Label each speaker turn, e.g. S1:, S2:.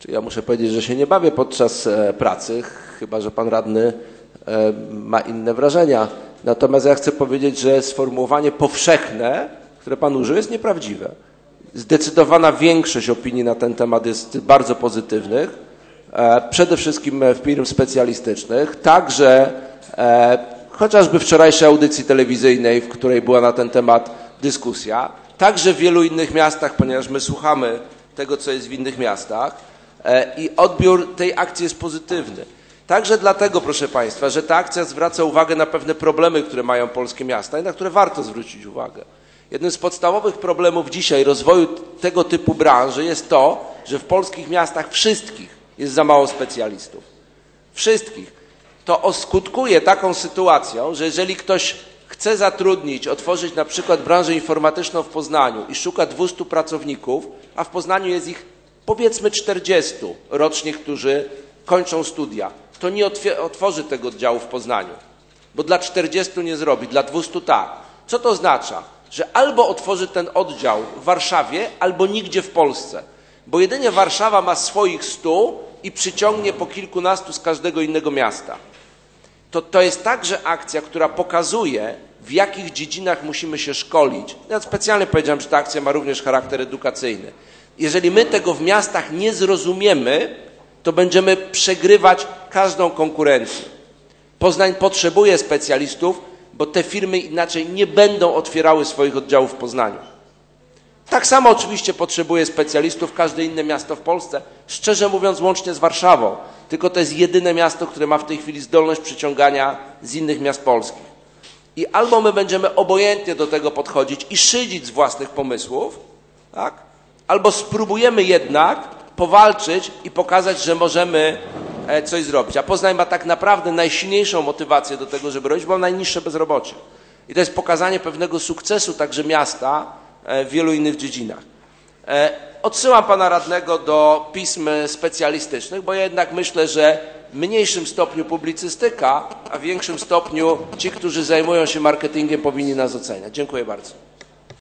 S1: Czyli ja muszę powiedzieć, że się nie bawię podczas pracy, chyba że pan radny ma inne wrażenia. Natomiast ja chcę powiedzieć, że sformułowanie powszechne, które pan użył, jest nieprawdziwe. Zdecydowana większość opinii na ten temat jest bardzo pozytywnych, przede wszystkim w firm specjalistycznych, także chociażby wczorajszej audycji telewizyjnej, w której była na ten temat dyskusja, także w wielu innych miastach, ponieważ my słuchamy tego, co jest w innych miastach i odbiór tej akcji jest pozytywny. Także dlatego, proszę Państwa, że ta akcja zwraca uwagę na pewne problemy, które mają polskie miasta i na które warto zwrócić uwagę. Jednym z podstawowych problemów dzisiaj rozwoju tego typu branży jest to, że w polskich miastach wszystkich jest za mało specjalistów. Wszystkich. To skutkuje taką sytuacją, że jeżeli ktoś chce zatrudnić, otworzyć na przykład branżę informatyczną w Poznaniu i szuka 200 pracowników, a w Poznaniu jest ich powiedzmy 40 rocznie, którzy kończą studia, to nie otworzy tego oddziału w Poznaniu, bo dla 40 nie zrobi, dla 200 tak. Co to oznacza? Że albo otworzy ten oddział w Warszawie, albo nigdzie w Polsce, bo jedynie Warszawa ma swoich 100 i przyciągnie po kilkunastu z każdego innego miasta. To jest także akcja, która pokazuje, w jakich dziedzinach musimy się szkolić. Ja specjalnie powiedziałem, że ta akcja ma również charakter edukacyjny. Jeżeli my tego w miastach nie zrozumiemy, to będziemy przegrywać każdą konkurencję. Poznań potrzebuje specjalistów, bo te firmy inaczej nie będą otwierały swoich oddziałów w Poznaniu. Tak samo oczywiście potrzebuje specjalistów każde inne miasto w Polsce, szczerze mówiąc łącznie z Warszawą. Tylko to jest jedyne miasto, które ma w tej chwili zdolność przyciągania z innych miast polskich. I albo my będziemy obojętnie do tego podchodzić i szydzić z własnych pomysłów, tak? Albo spróbujemy jednak powalczyć i pokazać, że możemy coś zrobić. A Poznań ma tak naprawdę najsilniejszą motywację do tego, żeby robić, bo ma najniższe bezrobocie. I to jest pokazanie pewnego sukcesu także miasta w wielu innych dziedzinach. Odsyłam pana radnego do pism specjalistycznych, bo ja jednak myślę, że w mniejszym stopniu publicystyka, a w większym stopniu ci, którzy zajmują się marketingiem, powinni nas oceniać. Dziękuję bardzo.